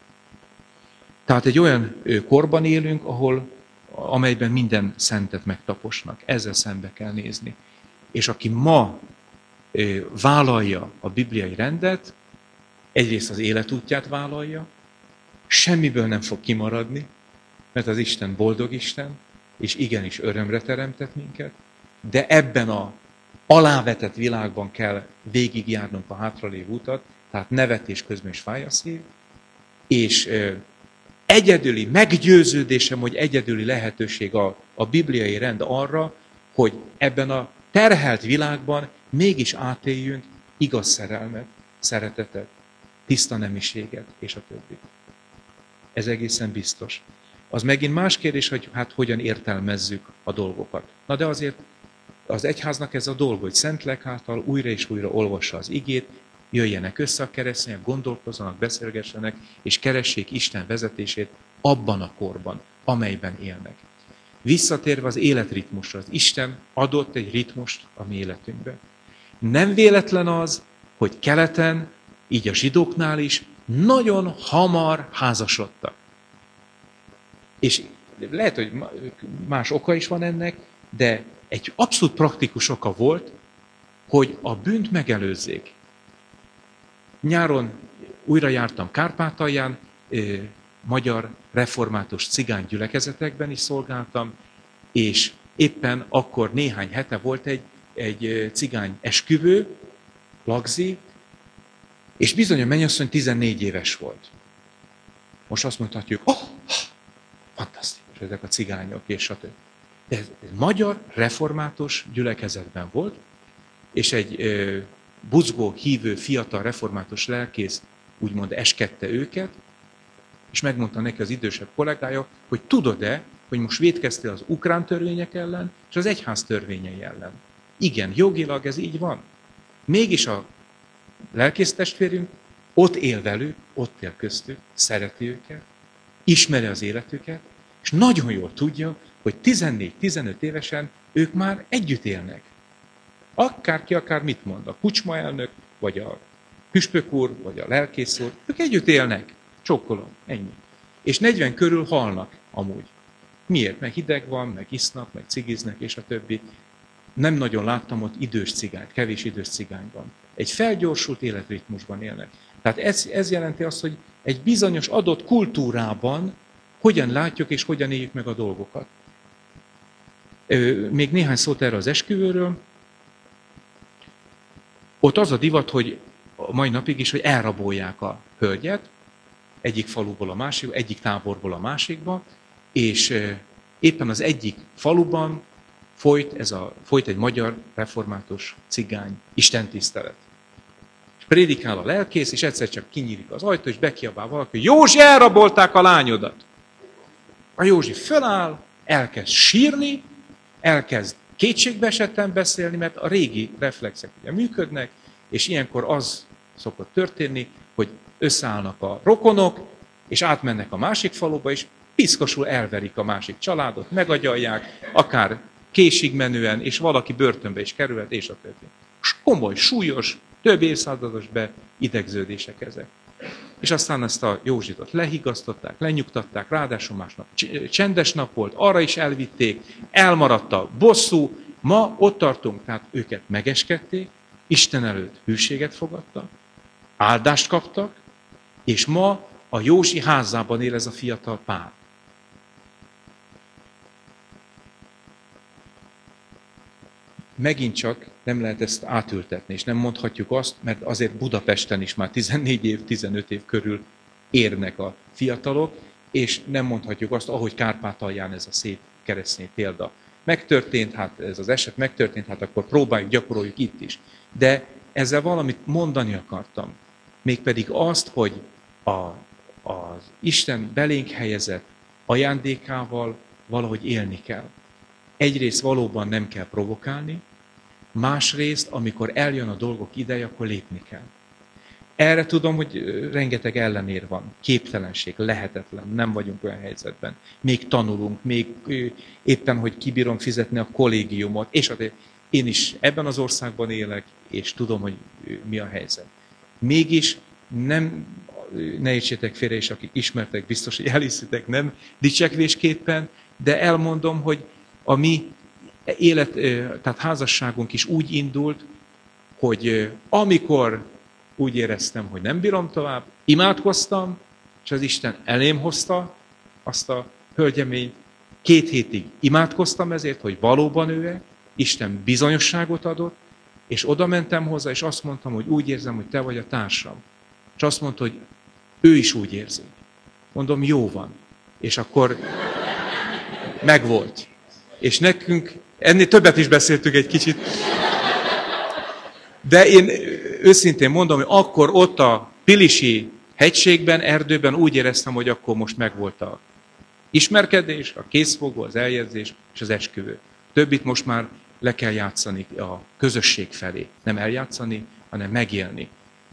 Tehát egy olyan korban élünk, ahol, amelyben minden szentet megtaposnak. Ezzel szembe kell nézni. És aki ma vállalja a bibliai rendet, egyrészt az életútját vállalja, semmiből nem fog kimaradni, mert az Isten boldog Isten, és igenis örömre teremtett minket, de ebben a alávetett világban kell végigjárnunk a hátralévő utat, tehát nevetés közben is fáj a szív, és egyedüli meggyőződésem, hogy egyedüli lehetőség a, a bibliai rend arra, hogy ebben a terhelt világban mégis átéljünk igaz szerelmet, szeretetet, tiszta nemiséget, és a többi. Ez egészen biztos. Az megint más kérdés, hogy hát hogyan értelmezzük a dolgokat. Na de azért az egyháznak ez a dolga, hogy Szentlélek által újra és újra olvassa az igét, jöjjenek össze a keresztények, gondolkozzanak, beszélgessenek, és keressék Isten vezetését abban a korban, amelyben élnek. Visszatérve az életritmusra, az Isten adott egy ritmust a mi életünkbe. Nem véletlen az, hogy keleten, így a zsidóknál is, nagyon hamar házasodtak. És lehet, hogy más oka is van ennek, de egy abszolút praktikus oka volt, hogy a bűnt megelőzzék. Nyáron újra jártam Kárpátalján, magyar református cigány gyülekezetekben is szolgáltam, és éppen akkor néhány hete volt egy, egy cigány esküvő, lagzi, és bizony a mennyasszony tizennégy éves volt. Most azt mondhatjuk, oh, fantasztikus, ezek a cigányok, és stb. De ez, ez magyar református gyülekezetben volt, és egy ö, buzgó, hívő, fiatal református lelkész úgymond eskedte őket, és megmondta neki az idősebb kollégája, hogy tudod-e, hogy most vétkeztél az ukrán törvények ellen, és az egyház törvényei ellen. Igen, jogilag ez így van. Mégis a lelkész testvérünk ott él velük, ott él köztük, szereti őket, ismeri az életüket, és nagyon jól tudja, hogy tizennégy-tizenöt évesen ők már együtt élnek. Akárki, akár mit mond, a kucsma elnök, vagy a püspök úr, vagy a lelkész úr, ők együtt élnek. Csókolom, ennyi. És negyven körül halnak amúgy. Miért? Meg hideg van, meg isznak, meg cigiznek, és a többi. Nem nagyon láttam ott idős cigányt, kevés idős cigány van. Egy felgyorsult életritmusban élnek. Tehát ez, ez jelenti azt, hogy egy bizonyos adott kultúrában hogyan látjuk és hogyan éljük meg a dolgokat. Még néhány szót erre az esküvőről. Ott az a divat, hogy a mai napig is, hogy elrabolják a hölgyet, egyik faluból a másikba, egyik táborból a másikba, és éppen az egyik faluban folyt, ez a, folyt egy magyar református cigány istentisztelet. És prédikál a lelkész, és egyszer csak kinyílik az ajtó, és bekiabál valaki, Józsi, elrabolták a lányodat! A Józsi föláll, elkezd sírni, elkezd kétségbeesetten beszélni, mert a régi reflexek ugye működnek, és ilyenkor az szokott történni, hogy összeállnak a rokonok, és átmennek a másik faluba, és piszkosul elverik a másik családot, megagyalják, akár késig menően, és valaki börtönbe is kerülhet, és a többi. Komoly, súlyos, több évszázados beidegződések ezek. és aztán ezt a Józsitot lehigasztották, lenyugtatták, ráadásul másnap csendes nap volt, arra is elvitték, elmaradt a bosszú, ma ott tartunk, tehát őket megeskedték, Isten előtt hűséget fogadtak, áldást kaptak, és ma a Józsi házában él ez a fiatal pár. Megint csak nem lehet ezt átültetni, és nem mondhatjuk azt, mert azért Budapesten is már tizennégy év, tizenöt év körül érnek a fiatalok, és nem mondhatjuk azt, ahogy Kárpátalján ez a szép keresztény példa megtörtént, hát ez az eset megtörtént, hát akkor próbáljuk, gyakoroljuk itt is. De ezzel valamit mondani akartam. Mégpedig azt, hogy a, az Isten belénk helyezett ajándékával valahogy élni kell. Egyrészt valóban nem kell provokálni, másrészt, amikor eljön a dolgok ideje, akkor lépni kell. Erre tudom, hogy rengeteg ellenér van, képtelenség, lehetetlen, nem vagyunk olyan helyzetben. Még tanulunk, még éppen, hogy kibírom fizetni a kollégiumot, és én is ebben az országban élek, és tudom, hogy mi a helyzet. Mégis nem, ne értsétek félre, és akik ismertek, biztos, hogy elhiszitek, nem dicsekvésképpen, de elmondom, hogy a mi élet, tehát házasságunk is úgy indult, hogy amikor úgy éreztem, hogy nem bírom tovább, imádkoztam, és az Isten elém hozta azt a hölgyeményt. Két hétig imádkoztam ezért, hogy valóban ő-e, Isten bizonyosságot adott, és oda mentem hozzá, és azt mondtam, hogy úgy érzem, hogy te vagy a társam. És azt mondta, hogy ő is úgy érzi. Mondom, jó van. És akkor megvolt. És nekünk, ennél többet is beszéltük egy kicsit, de én őszintén mondom, hogy akkor ott a Pilisi hegységben, erdőben úgy éreztem, hogy akkor most megvolt a ismerkedés, a készfogó, az eljegyzés és az esküvő. Többit most már le kell játszani a közösség felé. Nem eljátszani, hanem megélni.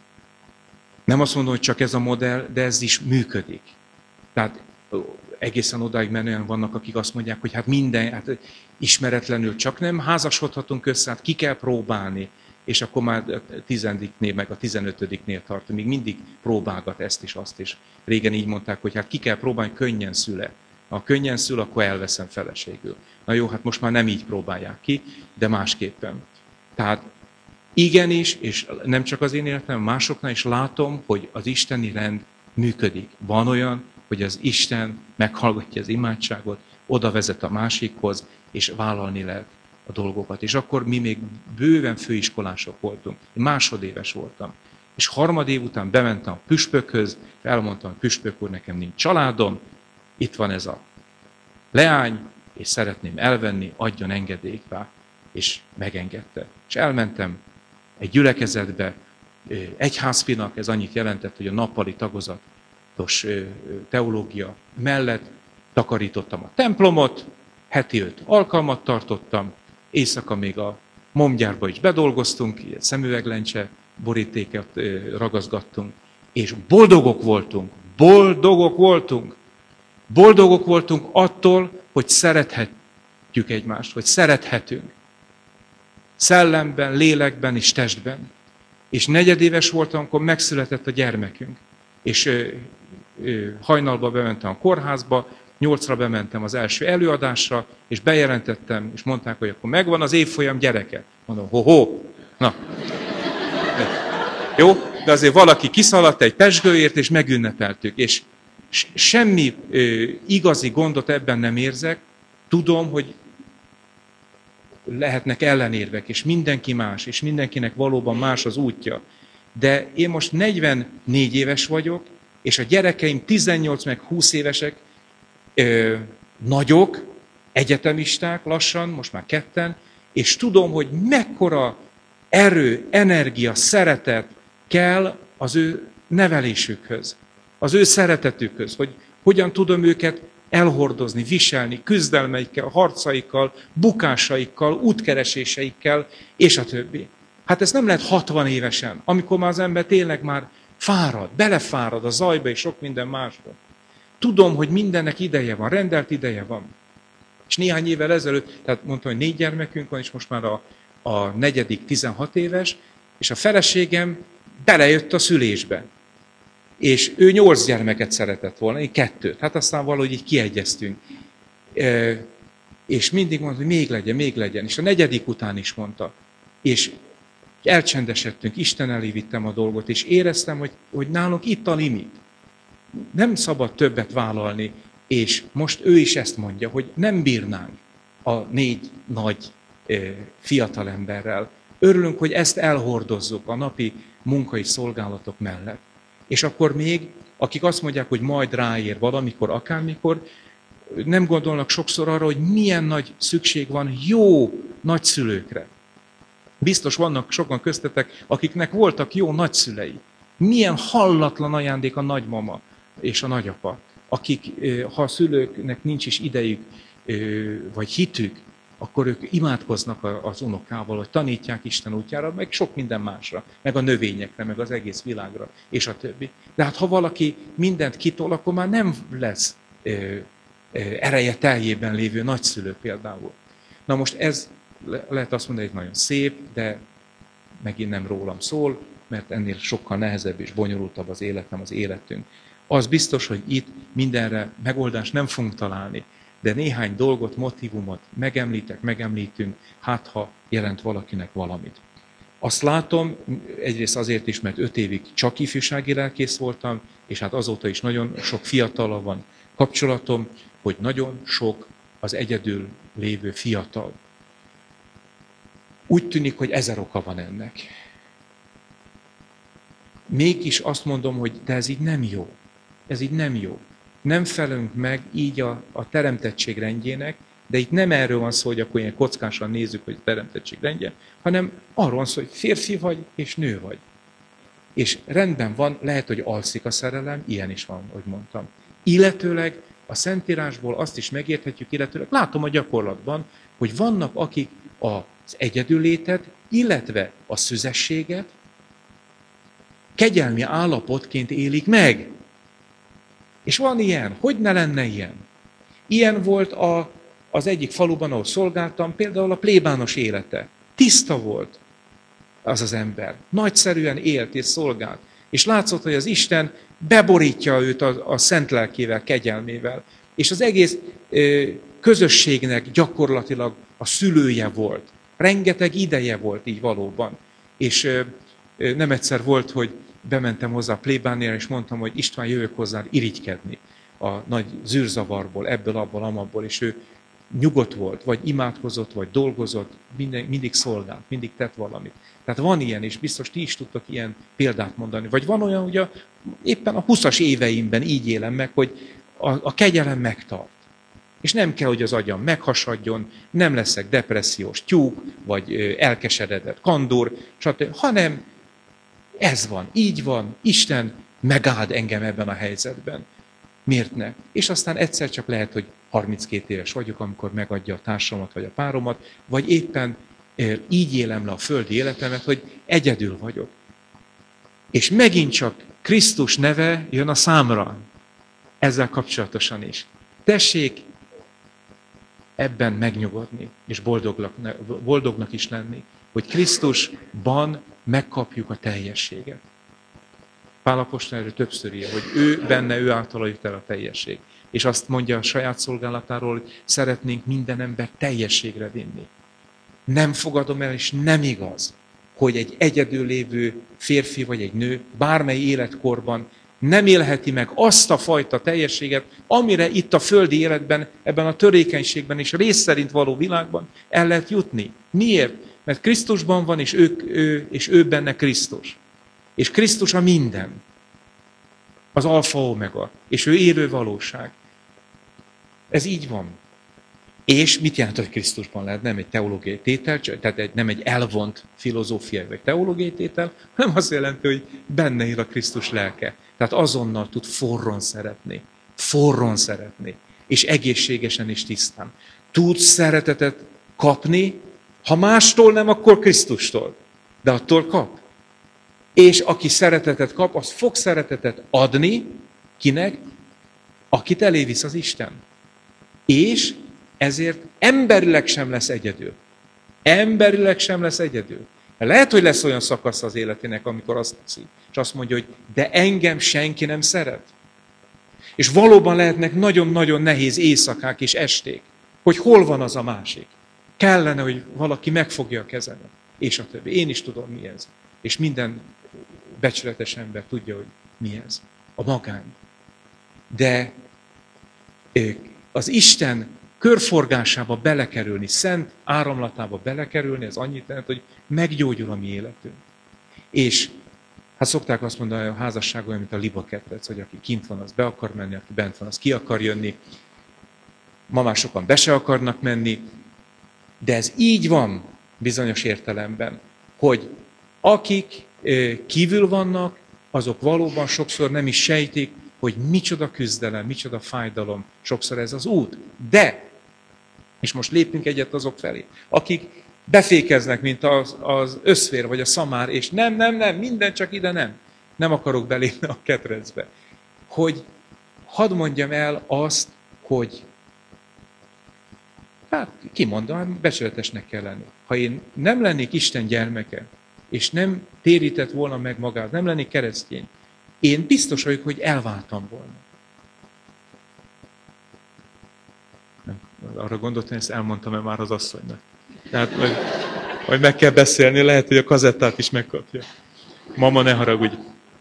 Nem azt mondom, hogy csak ez a modell, de ez is működik. Tehát egészen odáig menően vannak, akik azt mondják, hogy hát minden, hát ismeretlenül csak nem házasodhatunk össze, hát ki kell próbálni. És akkor már a tizediknél, meg a tizenötödiknél tart, még mindig próbálgat ezt is, azt is. Régen így mondták, hogy hát ki kell próbálni, könnyen szüle. Ha könnyen szül, akkor elveszem feleségül. Na jó, hát most már nem így próbálják ki, de másképpen. Tehát igenis, és nem csak az én életem, másoknál is látom, hogy az isteni rend működik. Van olyan, hogy az Isten meghallgatja az imádságot, oda vezet a másikhoz, és vállalni lehet a dolgokat. És akkor mi még bőven főiskolások voltunk. Én másodéves voltam. És harmadév után bementem a püspökhöz, és elmondtam, hogy püspök úr, nekem nincs családom, itt van ez a leány, és szeretném elvenni, adjon engedélyt rá. És megengedte. És elmentem egy gyülekezetbe, egyházfinak, ez annyit jelentett, hogy a nappali tagozatos teológia mellett takarítottam a templomot, heti öt alkalmat tartottam, éjszaka még a momgyárba is bedolgoztunk, ilyen szemüveglencse borítéket ragaszgattunk, és boldogok voltunk, boldogok voltunk. Boldogok voltunk attól, hogy szerethetjük egymást, hogy szerethetünk. Szellemben, lélekben és testben. És negyedéves voltam, amikor megszületett a gyermekünk. És ö, ö, hajnalba bementem a kórházba, nyolcra bementem az első előadásra, és bejelentettem, és mondták, hogy akkor megvan az évfolyam gyereke. Mondom, ho-ho, na. Jó, de azért valaki kiszaladt egy pezsgőért, és megünnepeltük. És semmi ö, igazi gondot ebben nem érzek. Tudom, hogy lehetnek ellenérvek, és mindenki más, és mindenkinek valóban más az útja. De én most negyvennégy éves vagyok, és a gyerekeim tizennyolc meg húsz évesek, ö, nagyok, egyetemisták lassan, most már ketten, és tudom, hogy mekkora erő, energia, szeretet kell az ő nevelésükhöz, az ő szeretetükhöz, hogy hogyan tudom őket elhordozni, viselni, küzdelmeikkel, harcaikkal, bukásaikkal, útkereséseikkel, és a többi. Hát ez nem lehet hatvan évesen, amikor már az ember tényleg már fárad, belefárad a zajba és sok minden másba. Tudom, hogy mindennek ideje van, rendelt ideje van. És néhány évvel ezelőtt, tehát mondtam, hogy négy gyermekünk van, és most már a, a negyedik tizenhat éves, és a feleségem belejött a szülésbe. És ő nyolc gyermeket szeretett volna, én kettőt. Hát aztán valahogy így kiegyeztünk. És mindig mondta, hogy még legyen, még legyen. És a negyedik után is mondta. És elcsendesedtünk, Isten elé vittem a dolgot, és éreztem, hogy, hogy nálunk itt a limit. Nem szabad többet vállalni, és most ő is ezt mondja, hogy nem bírnánk a négy nagy fiatalemberrel. Örülünk, hogy ezt elhordozzuk a napi munkai szolgálatok mellett. És akkor még, akik azt mondják, hogy majd ráér valamikor, akármikor, nem gondolnak sokszor arra, hogy milyen nagy szükség van jó nagyszülőkre. Biztos vannak sokan köztetek, akiknek voltak jó nagyszülei. Milyen hallatlan ajándék a nagymama és a nagyapa, akik, ha a szülőknek nincs is idejük, vagy hitük, akkor ők imádkoznak az unokával, vagy tanítják Isten útjára, meg sok minden másra, meg a növényekre, meg az egész világra, és a többi. De hát ha valaki mindent kitol, akkor már nem lesz ereje teljében lévő nagyszülő például. Na most ez lehet azt mondani, hogy nagyon szép, de megint nem rólam szól, mert ennél sokkal nehezebb és bonyolultabb az életem, az életünk. Az biztos, hogy itt mindenre megoldást nem fogunk találni, de néhány dolgot, motívumot megemlítek, megemlítünk, hát ha jelent valakinek valamit. Azt látom, egyrészt azért is, mert öt évig csak ifjúsági lelkész voltam, és hát azóta is nagyon sok fiatallal van kapcsolatom, hogy nagyon sok az egyedül lévő fiatal. Úgy tűnik, hogy ezer oka van ennek. Mégis azt mondom, hogy de ez így nem jó. Ez így nem jó. Nem felünk meg így a, a teremtettség rendjének, de itt nem erről van szó, hogy akkor ilyen kockásan nézzük, hogy teremtettség rendje, hanem arról van szó, hogy férfi vagy és nő vagy. És rendben van, lehet, hogy alszik a szerelem, ilyen is van, hogy mondtam. Illetőleg a Szentírásból azt is megérthetjük, illetőleg látom a gyakorlatban, hogy vannak, akik az egyedüllétet, illetve a szüzességet kegyelmi állapotként élik meg. És van ilyen, hogy ne lenne ilyen? Ilyen volt a, az egyik faluban, ahol szolgáltam, például a plébános élete. Tiszta volt az az ember. Nagyszerűen élt és szolgált. És látszott, hogy az Isten beborítja őt a, a szent lelkével, kegyelmével. És az egész ö, közösségnek gyakorlatilag a szülője volt. Rengeteg ideje volt így valóban. És ö, ö, nem egyszer volt, hogy bementem hozzá a plébánél, és mondtam, hogy István, jövök hozzád irigykedni a nagy zűrzavarból, ebből, abból, amabból, és ő nyugodt volt, vagy imádkozott, vagy dolgozott, minden, mindig szolgált, mindig tett valamit. Tehát van ilyen, és biztos ti is tudtok ilyen példát mondani. Vagy van olyan, hogy a, éppen a huszas éveimben így élem meg, hogy a, a kegyelem megtart. És nem kell, hogy az agyam meghasadjon, nem leszek depressziós tyúk, vagy elkeseredett kandor, stb., hanem ez van, így van, Isten megáld engem ebben a helyzetben. Miért ne? És aztán egyszer csak lehet, hogy harminckét éves vagyok, amikor megadja a társamat vagy a páromat, vagy éppen így élem le a földi életemet, hogy egyedül vagyok. És megint csak Krisztus neve jön a számra, ezzel kapcsolatosan is. Tessék ebben megnyugodni, és boldognak, boldognak is lenni, hogy Krisztusban megkapjuk a teljességet. Pál apostol erről többször írja, hogy ő benne, ő általa jut el a teljesség. És azt mondja a saját szolgálatáról, hogy szeretnénk minden ember teljességre vinni. Nem fogadom el, és nem igaz, hogy egy egyedül lévő férfi vagy egy nő bármely életkorban nem élheti meg azt a fajta teljességet, amire itt a földi életben, ebben a törékenységben és rész szerint való világban el lehet jutni. Miért? Mert Krisztusban van, és ő, ő, és ő benne Krisztus. És Krisztus a minden. Az alfa omega. És ő élő valóság. Ez így van. És mit jelent, hogy Krisztusban lehet? Nem egy teológiai tétel, tehát egy, nem egy elvont filozófiai vagy teológiai tétel, hanem azt jelenti, hogy benne él a Krisztus lelke. Tehát azonnal tud forron szeretni. Forron szeretni. És egészségesen és tisztán. Tud szeretetet kapni, ha mástól nem, akkor Krisztustól. De attól kap. És aki szeretetet kap, az fog szeretetet adni, kinek? Akit elévisz az Isten. És ezért emberileg sem lesz egyedül. Emberileg sem lesz egyedül. Lehet, hogy lesz olyan szakasz az életének, amikor azt teszi, és azt mondja, hogy de engem senki nem szeret. És valóban lehetnek nagyon-nagyon nehéz éjszakák és esték, hogy hol van az a másik. Kellene, hogy valaki megfogja a kezemet, és a többi. Én is tudom, mi ez. És minden becsületes ember tudja, hogy mi ez. A magány. De az Isten körforgásába belekerülni, szent áramlatába belekerülni, ez annyit jelent, hogy meggyógyul a mi életünk. És hát szokták azt mondani, hogy a házasság olyan, mint a libaketrec, hogy aki kint van, az be akar menni, aki bent van, az ki akar jönni. Ma már sokan be se akarnak menni, de ez így van bizonyos értelemben, hogy akik kívül vannak, azok valóban sokszor nem is sejtik, hogy micsoda küzdelem, micsoda fájdalom, sokszor ez az út. De, és most lépünk egyet azok felé, akik befékeznek, mint az, az összvér vagy a szamár, és nem, nem, nem, minden csak ide nem. Nem akarok belépni a ketrecbe. Hogy hadd mondjam el azt, hogy hát kimondom, becsületesnek kell lenni. Ha én nem lennék Isten gyermeke, és nem térített volna meg magát, nem lennék keresztény, én biztos vagyok, hogy elváltam volna. Nem, arra gondoltam, hogy ezt elmondtam-e már az asszonynak. Tehát majd, majd meg kell beszélni, lehet, hogy a kazettát is megkapja. Mama, ne haragudj.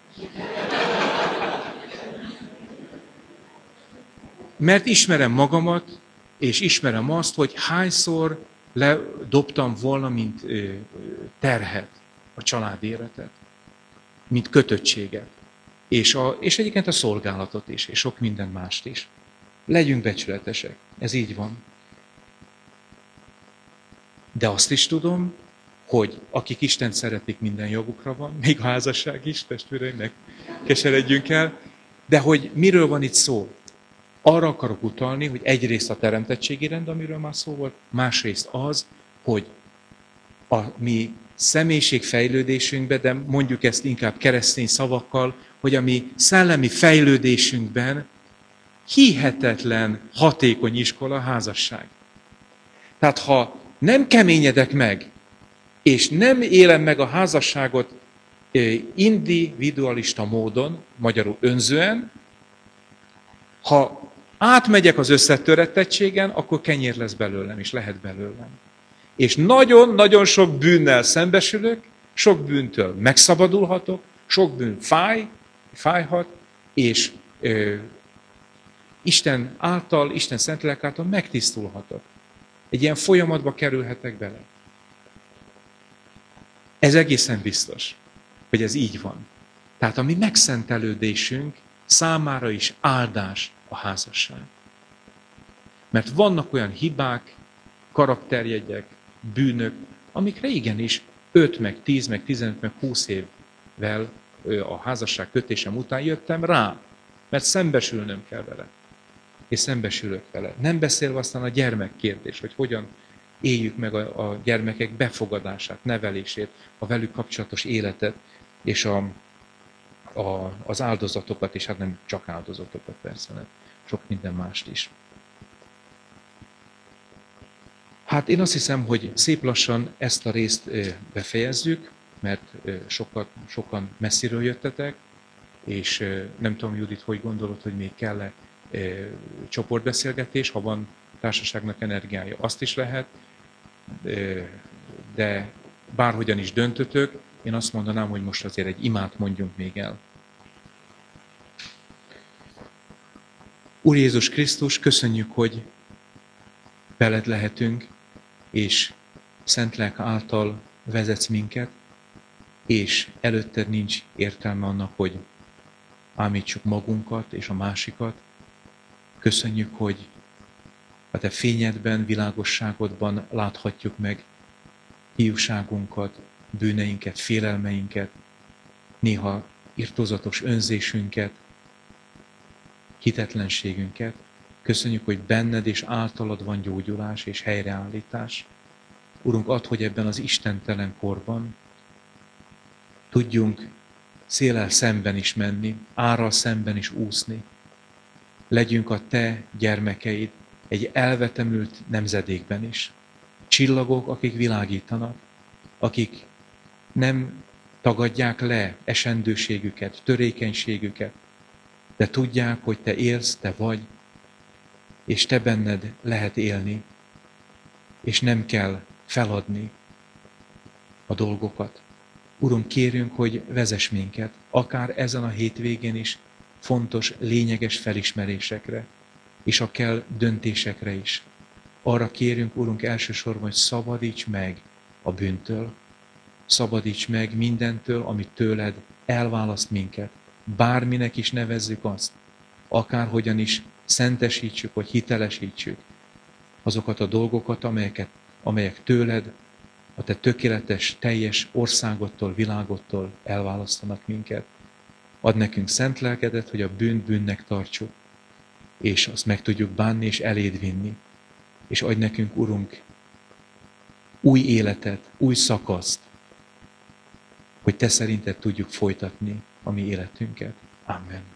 Mert ismerem magamat, és ismerem azt, hogy hányszor ledobtam volna, mint terhet a család életet, mint kötöttséget. És, a, és egyébként a szolgálatot is, és sok minden mást is. Legyünk becsületesek. Ez így van. De azt is tudom, hogy akik Istent szeretik, minden jogukra van, még a házasság is, testvéreimnek keseredjünk el, de hogy miről van itt szó? Arra akarok utalni, hogy egyrészt a teremtettségi rend, amiről már szó volt, másrészt az, hogy a mi személyiségfejlődésünkben, de mondjuk ezt inkább keresztény szavakkal, hogy a mi szellemi fejlődésünkben hihetetlen hatékony iskola a házasság. Tehát ha nem keményedek meg, és nem élem meg a házasságot individualista módon, magyarul önzően, ha átmegyek az összetörettettségen, akkor kenyér lesz belőlem, és lehet belőlem. És nagyon-nagyon sok bűnnel szembesülök, sok bűntől megszabadulhatok, sok bűn fáj, fájhat, és ö, Isten által, Isten Szentlélek által megtisztulhatok. Egy ilyen folyamatba kerülhetek bele. Ez egészen biztos, hogy ez így van. Tehát a mi megszentelődésünk számára is áldás a házasság. Mert vannak olyan hibák, karakterjegyek, bűnök, amikre igenis öt, meg tíz, meg tizenöt, meg húsz évvel a házasság kötésem után jöttem rá, mert szembesülnöm kell vele. És szembesülök vele. Nem beszélve aztán a gyermek kérdés, hogy hogyan éljük meg a, a gyermekek befogadását, nevelését, a velük kapcsolatos életet, és a, a, az áldozatokat, és hát nem csak áldozatokat persze, hanem sok minden mást is. Hát én azt hiszem, hogy szép lassan ezt a részt befejezzük, mert sokat, sokan messziről jöttetek, és nem tudom, Judit, hogy gondolod, hogy még kell-e csoportbeszélgetés, ha van társaságnak energiája, azt is lehet, de bárhogyan is döntötök, én azt mondanám, hogy most azért egy imát mondjunk még el. Úr Jézus Krisztus, köszönjük, hogy veled lehetünk, és Szentlélek által vezetsz minket, és előtted nincs értelme annak, hogy ámítsuk magunkat és a másikat. Köszönjük, hogy a te fényedben, világosságodban láthatjuk meg hiúságunkat, bűneinket, félelmeinket, néha irtózatos önzésünket, hitetlenségünket. Köszönjük, hogy benned és általad van gyógyulás és helyreállítás. Urunk, add, hogy ebben az istentelen korban tudjunk széllel szemben is menni, árral szemben is úszni. Legyünk a te gyermekeid egy elvetemült nemzedékben is. Csillagok, akik világítanak, akik nem tagadják le esendőségüket, törékenységüket, de tudják, hogy te élsz, te vagy, és te benned lehet élni, és nem kell feladni a dolgokat. Uram, kérünk, hogy vezess minket, akár ezen a hétvégén is, fontos, lényeges felismerésekre, és a kell döntésekre is. Arra kérünk, Urunk, elsősorban, hogy szabadíts meg a bűntől, szabadíts meg mindentől, amit tőled elválaszt minket. Bárminek is nevezzük azt, akárhogyan is szentesítsük, vagy hitelesítsük azokat a dolgokat, amelyeket, amelyek tőled, a te tökéletes, teljes országodtól, világottól elválasztanak minket. Add nekünk szent lelkedet, hogy a bűnt bűnnek tartsuk, és azt meg tudjuk bánni, és eléd vinni. És adj nekünk, Urunk, új életet, új szakaszt, hogy te szerinted tudjuk folytatni a mi életünket. Amen.